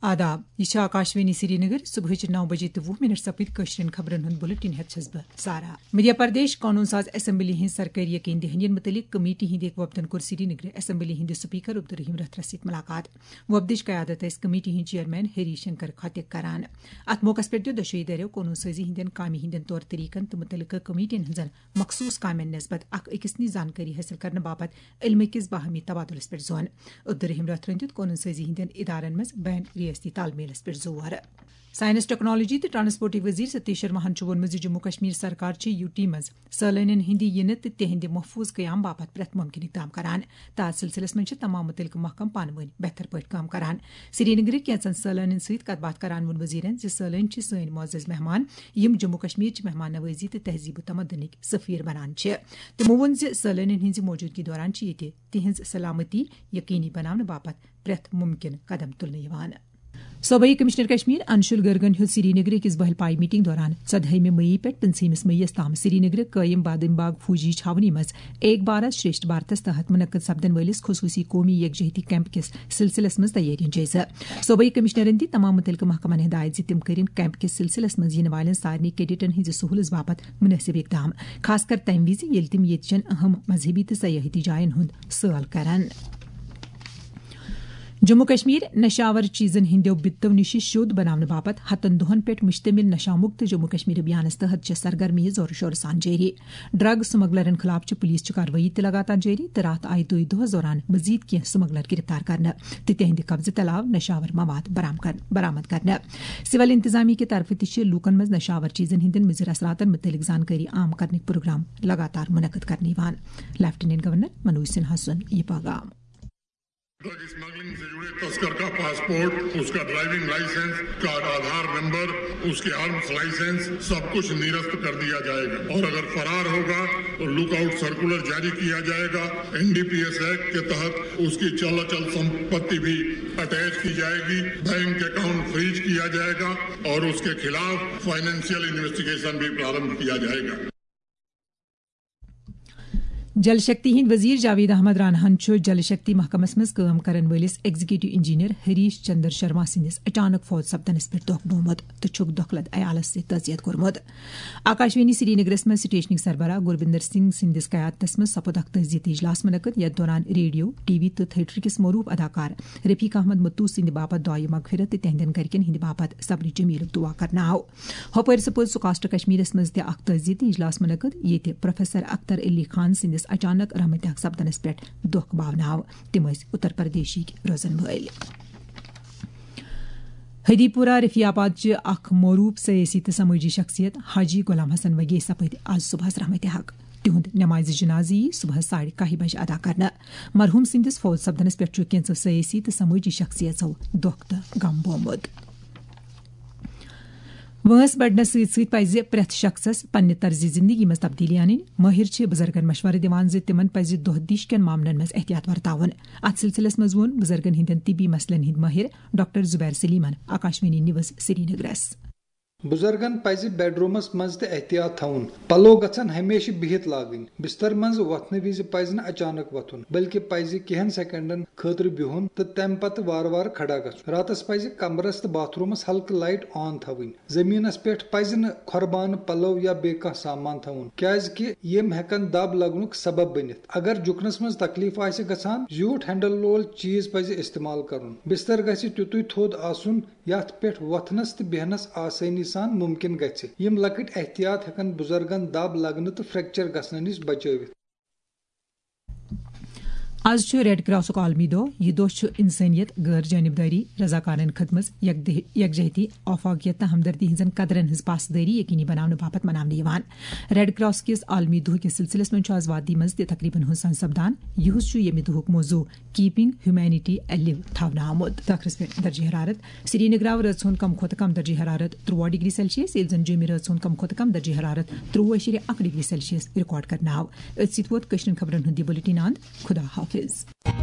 آداب یہ آکاشوانی سری نگر صبح 9 بجے 20 سپد قشرین خبرن ہند بلٹن ہیت چھس بہ سارا مدھیہ پردیش قانون ساز اسمبلی ہند سرکاری یقین دہندین متعلق کمیٹی ہند وفدن کور سری نگر اسمبلی ہند سپیکر عبدالرحیم رتھرس ست ملاقات وفدچ قیادت اس کمیٹی ہند چیئرمین ہری شنکر خاتک کران ات موقع پہ دشوئی دریو قانون سازی ہندین کامہ ہندین طور طریقن تو متعلقہ کمیٹین ہنزن مخصوص کامین نسبت اخ أکس نش زانکاری حاصل کرنے باپت علم کس باہمی تبادلس پہ زون عبدالرحیم رتھرن دیت قانون سازی ہندین ادارن مز بین ریاستی تال میلس پہ زور سائنس ٹیکنالوجی تو ٹرانسپورٹ وزیر ستیش شرماہن وونمت جموں کشمیر سرکار یو ٹی مز سالانین ہندی ینت تہند محفوظ قیام باپت پریت ممکن اقدام کران تات سلسلس من تمام متعلقہ محکم پانہ ون بہتر پٲٹھۍ کام کران سری نگر کینژن سالانین ست کت بات کران وون وزیرن سالن سن معزز مہمان یم جموں کشمیر مہمان نوازی تو تہذیب و تمدنک سفیر بنان تمو وون سالانین ہنز موجودگی دوران یہ تہذ سلامتی یقینی بنانے باپت پریت ممکن قدم تلنے یوان صوبائی کمشنر کشمیر انشل گرگن ہیوت سری نگر کس بہل پائی میٹنگ دوران 14 مئی پہ 25 مئی تام سری نگر قائم بادم باغ فوجی چھاونی مز ایک بھارت شریشٹھ بھارتس تحت منعقد سپدن ولس خصوصی قومی یکجہتی کیمپ کس سلسلس مز تیاری جائزہ صوبائی کمشنرن دی تمام متعلقہ محکمن ہدایت تم کرن کیمپ کس سلسلس مز ین والن سارے کیڈٹن ہز سہولت باپت مناسب اقدام خاص کر تمہ وز یل تم یتچن اہم مذہبی تو سیاحتی جائن ہند سال کرن جموں کشمیر نشاور چیزن ہندو بتو نش شد بنانے باپت ہتن دہن پہ مشتمل نشہ مکت جموں کشمیر ابھیانس تحت سرگرمی زور شور سان جاری ڈرگ سمگلرن خلاف پولیس کاروٲیی تہ لگاتار جاری تو رات آئی دۄیہِ دۄہس دوران مزید کی سمگلر گرفتار کرنے تو تہند قبضہ تلاو نشاور مواد برآمد کرنے سول انتظامیہ کی طرف تہ لوکن مز نشاور چیزن ہندین مضر اثراتن متعلق زانکاری عام کرنے پروگرام لگاتار منعقد کرنے لیفٹیننٹ گورنر منوج سنہا سن یہ پیغام ڈرگ اسمگلنگ سے جڑے تسکر کا پاسپورٹ، اس کا ڈرائیونگ لائسنس کا آدھار نمبر، اس کے آرمز لائسنس سب کچھ نرست کر دیا جائے گا، اور اگر فرار ہوگا تو لک آؤٹ سرکولر جاری کیا جائے گا۔ NDPS ایکٹ کے تحت اس کی چل سمپتی بھی اٹیچ کی جائے گی، بینک اکاؤنٹ فریز کیا جائے گا اور اس کے خلاف فائنینشیل انویسٹیگیشن بھی پرارمبھ کیا جائے گا۔ جل شکتی ہند وزیر جاوید احمد راناہن جل شکتی محکمس مز کام کرن ولس ایگزیکٹو انجینئر ہریش چندر شرما سندس اچانک فوت سپدنس پہ دکھ بومت تو دکھلد عیالس سے تعزیت کورمت۔ آکاشوانی سری نگرس مز سٹیشنک سربراہ گرویندر سنگھ سندس قیادتس مز سپد اخ تعزیتی اجلاس منعقد یتھ دوران ریڈیو ٹی وی تو تھیٹر کس معروف اداکار رفیق احمد متو سند باپت دعائے مغفرت تہندین گرکن ہند باپت صبر جمیل دعا کرنا آو۔ ہوپر سپود سکاسٹ کشمیرس مز تہ اخ تعزیتی اجلاس منعقد یہ پروفیسر اختر علی خان سندس اچانک رحمت سپدنس پہ دکھ باون آو۔ تم اتر پردیشک روزن ول ہدی پورہ رفیع آباد اخ معروف سیاسی تو سماجی شخصیت حاجی غلام حسن وگے سپد آج صبح رحمت حق تہند نماز جنازی صبح 1:30 بجے ادا کرنا۔ مرحوم سندس فوت سپدنس پہ کینژو سیاسی تو سماجی شخصیتو دکھ تو غم بومت۔ وٲنس بڑھنس ست پزِ پرٛٮ۪تھ شخصس پننہِ طرزِ زندگی مز تبدیلی انٕنۍ مٲہر بزرگن مشورٕ دِوان زِ تمن پزِ دۄہ دِش کٮ۪ن معاملن مز احتیاط ورتاوُن۔ اتھ سلسلس مز ووٚن بزرگن ہٕنٛدٮ۪ن طبی مسلن ہٕنٛدۍ مٲہر ڈاکٹر زبیر سلیمن آکاشوانی نیوز سری نگرس۔ بزرگن پزِ بیڈ رومس مز تہ احتیاط تھاون، پلو گژھن ہمیشہ بہت لاگٕنۍ، بستر مز وتھنہٕ وز پزِ نہٕ اچانک وتھُن بلکہ پزِ کینٛہن سیکنڈن خٲطرٕ بہُن تہٕ تمہِ پتہٕ وارٕ وارٕ کھڑا گژھُن۔ راتس پزِ کمرس تہٕ باتھ رومس ہلکہٕ لایٹ آن تھاوٕنۍ۔ زمینس پٮ۪ٹھ پزِ نہٕ کھۄربانہٕ پلو یا بیٚیہِ کانٛہہ سامان تھاوُن کیازکہِ یم ہٮ۪کن دب لگنُک سبب بٔنِتھ۔ اگر جُکنس مز تکلیف آسہِ گژھان زیوٗٹھ ہینڈل وول چیز پزِ استعمال کرُن۔ بستر گژھِ تیُتُے تھوٚد آسُن یتھ پٮ۪ٹھ وتھنس تہٕ بیہنس آسٲنی سان ممکن گژھِ۔ یم لۄکٕٹۍ احتیاط ہٮ۪کن بزرگن دب لگنہٕ تہٕ فریکچر گژھنہٕ نش بچٲوِتھ۔ آز ریڈ کراسک عالمی دۄہ۔ یہ دۄہ انسانیت، غیر جانبداری، رضاکارن خدمت، یکجہتی، آفاقیت تو ہمدردی ہنزن قدرن ہز پاسداری یقینی بنانے باپت مناونہٕ یوان۔ ریڈ کراس کس عالمی دۄہ کس سلسلس من آز وادی مز تہ تقریباً ہند سپدان۔ یہس یمہ دہک موضوع کیپنگ ہیومینٹی ایلیو تھونہٕ آمت۔ تخرس پہ درجہ حرارت سری نگر آو رٲژ ہُنٛد کم کھۄتہٕ کم درجہ حرارت 23 ڈگری سیلسیس، ییٚلہِ زن جوٚمہِ رٲژ ہُنٛد کم کھۄتہٕ کم درجہ حرارت 23.1 ڈگری سیلسیس رِکارڈ کرنہٕ آو۔ أتھۍ سۭتۍ ووت کشمیٖر خبرن ہُنٛد یہ بُلٹن اند۔ خدا حافظ۔